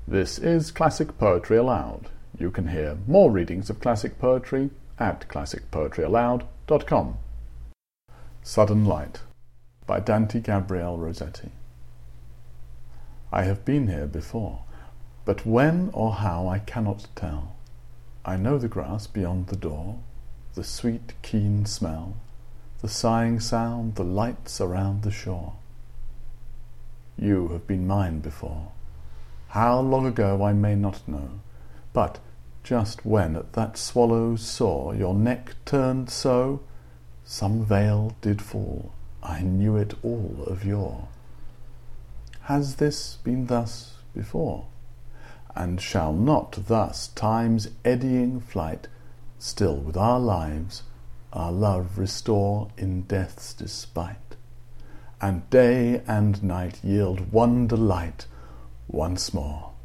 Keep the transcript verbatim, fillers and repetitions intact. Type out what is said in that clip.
This is Classic Poetry Aloud. You can hear more readings of classic poetry at classic poetry aloud dot com. Sudden Light by Dante Gabriel Rossetti. I have been here before, but when or how I cannot tell. I know the grass beyond the door, the sweet keen smell, the sighing sound, the lights around the shore. You have been mine before. How long ago I may not know, but just when at that swallow's soar your neck turned so, some veil did fall, I knew it all of yore. Has this been thus before? And shall not thus time's eddying flight still with our lives our love restore in death's despite, and day and night yield one delight once more?